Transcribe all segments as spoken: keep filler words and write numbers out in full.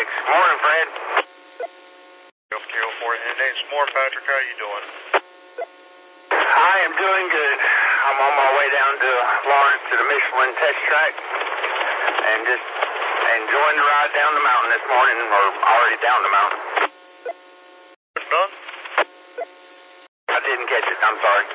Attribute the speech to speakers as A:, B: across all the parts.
A: Morning, Fred.
B: K O four N H. Morning, Patrick. How you doing?
A: I am doing good. I'm on my way down to Lawrence to the Michelin test track and just enjoying the ride down the mountain this morning, or already down the mountain.
B: It's done?
A: I didn't catch it. I'm sorry.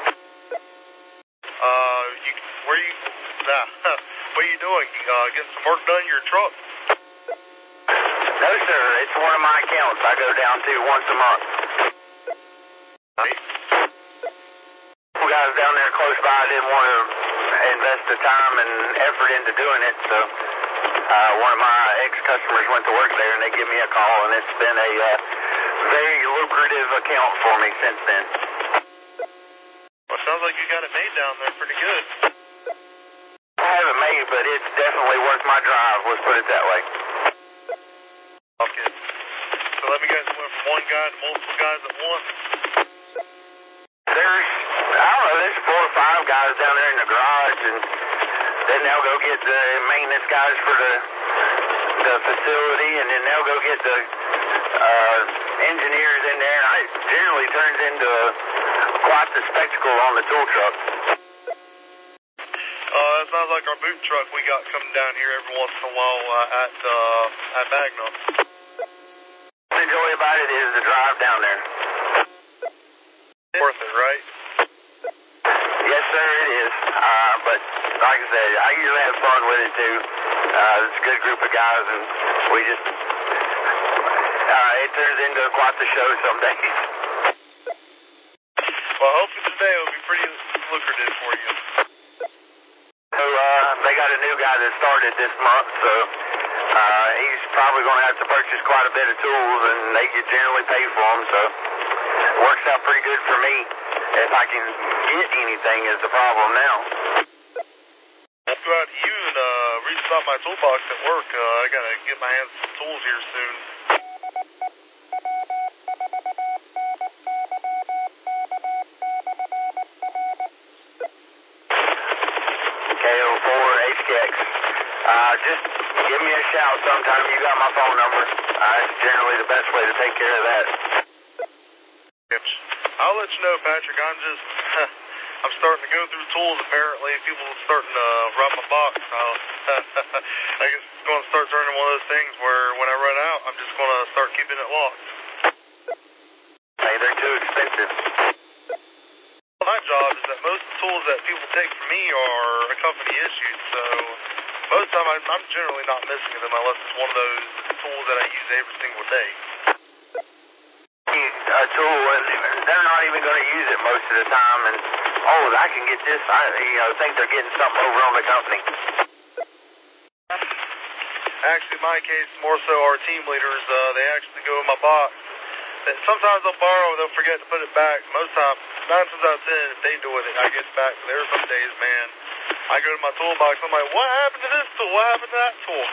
B: Uh, you, where you, nah, what are you doing? Uh, getting some work done in your truck?
A: No, sir. It's one of my accounts I go down to once a month.
B: Right.
A: Some guys down there close by didn't want to invest the time and effort into doing it, so uh, one of my ex-customers went to work there, and they give me a call, and it's been a uh, very lucrative account for me since then.
B: Well, it sounds like you got it made down there pretty good.
A: I haven't made, but it's definitely worth my drive, let's put it that way.
B: Okay. So let me guess, went from one guy to multiple guys at once?
A: There's, I don't know, there's four or five guys down there in the garage, and then they'll go get the maintenance guys for the the facility, and then they'll go get the uh, engineers in there, and it generally turns into quite the spectacle on the tool truck.
B: Uh, it sounds like our boot truck we got coming down here every once in a while uh, at, uh, at Magnum.
A: What I enjoy about it is the drive down there.
B: Worth it, right?
A: Yes, sir, it is. Uh, but like I said, I usually have fun with it too. Uh, it's a good group of guys, and we just, uh, it turns into quite the show some days.
B: Well, hopefully today will be pretty lucrative for you.
A: So, uh, they got a new guy that started this month, so, uh, he's probably going to have to purchase quite a bit of tools, and they get generally paid for them, so it works out pretty good for me. If I can get anything is the problem now.
B: I'll go out to you and, uh, restock my toolbox at work. Uh, I gotta get my hands on some tools here soon.
A: K O four H K X. Uh, just give me a shout sometime. You got my phone number. Uh, it's generally the best way to take care of that.
B: I'll let you know, Patrick. I'm just, I'm starting to go through tools, apparently. People are starting to run my box. I'll, I guess it's going to start turning one of those things where when I run out, I'm just going to start keeping it locked.
A: Hey, they're too expensive.
B: My job is that most of the tools that people take from me are a company issued, so most of the time I'm, I'm generally not missing them unless it's one of those tools that I use every single day.
A: A tool, and they're not even going to use it most of the time, and oh, I can get this. I, you know, think they're getting something over on the company.
B: Actually, in my case, more so our team leaders, uh, they actually go in my box. Sometimes they'll borrow, they'll forget to put it back. Most times, nine times out of ten, if they do it, I get it back. There are some days, man, I go to my toolbox, I'm like, what happened to this tool? What happened to that tool?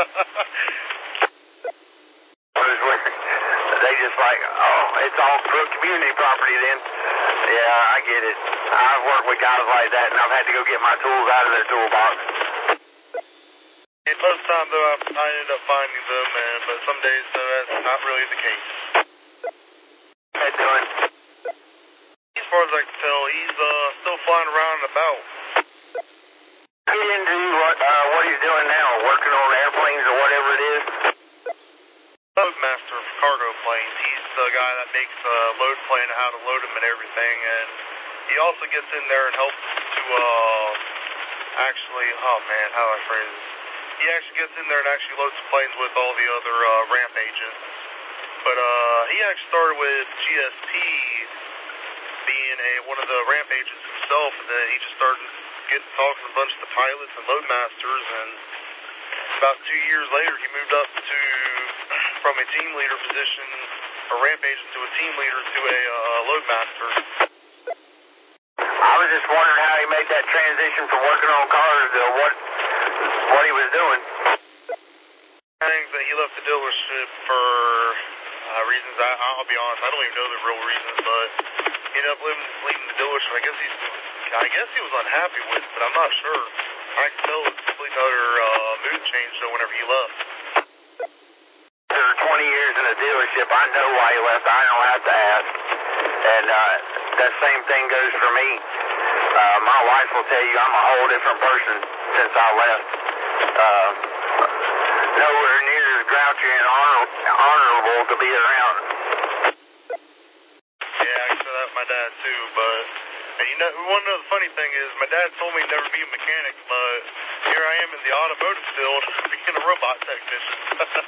A: They just like, oh, it's all community property then. Yeah, I get it. I've worked with guys like that, and I've had to go get my tools out of their toolbox.
B: And most times, though, I, I end up finding them, and, but some days, though, that's not really the case.
A: How you doing?
B: As far as I can tell, he's uh, still flying around and about.
A: Get into what, uh, what he's doing now, working on airplanes or whatever it is.
B: Loadmaster for cargo planes. He's the guy that makes a uh, load plan and how to load them and everything, and he also gets in there and helps to uh, actually, oh man, how do I phrase this? He actually gets in there and actually loads the planes with all the other uh, ramp agents. But uh, he actually started with G S P being a one of the ramp agents himself, and then he just started getting talking to a bunch of the pilots and loadmasters, and about two years later, he moved up to from a team leader position, a ramp agent to a team leader to a uh, loadmaster.
A: I was just wondering how he made that transition from working on cars to what what he was doing.
B: I think that he left the dealership for uh, reasons, I, I'll be honest, I don't even know the real reasons, but he ended up leaving, leaving the dealership. I guess he's, I guess he was unhappy with it, but I'm not sure. I can tell it was a complete other uh, mood change though whenever he left.
A: Sure, dealership. I know why he left. I don't have to ask. And uh, that same thing goes for me. Uh, my wife will tell you I'm a whole different person since I left. Uh, nowhere near as grouchy and honor, honorable to be around.
B: Yeah, I said that to my dad too, but and you know, one of the funny thing is my dad told me he'd never be a mechanic, but here I am in the automotive field being a robot technician.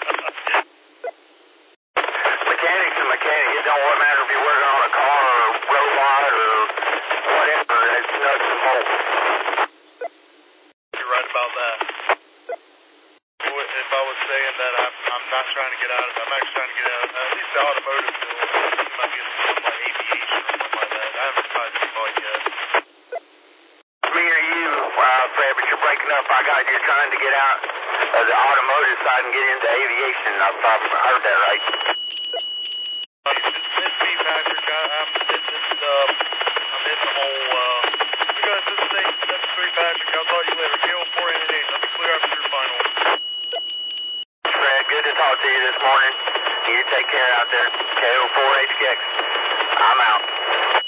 A: Mechanic's a mechanic. It don't matter if you're working on a car or a robot or whatever. It's nuts and bolts.
B: You're right about that. If I was saying that I'm, I'm not trying to get out of it, I'm actually trying to get out of at least the automotive field. I might be in something like aviation or something like that. I haven't decided to quite yet.
A: Me or you, uh, Fred, but you're breaking up. I got you're trying to get out of the automotive side and get into aviation. I've probably heard that right.
B: It's, it's me, Patrick. I, I'm it's, it's, uh, I'm in the whole, uh, you guys, this is eight seven three, Patrick. I'll call you later. K O four eight eight. Let me clear up your final.
A: Fred, good to talk to you this morning. You take care out there. K O four H K X. I'm out.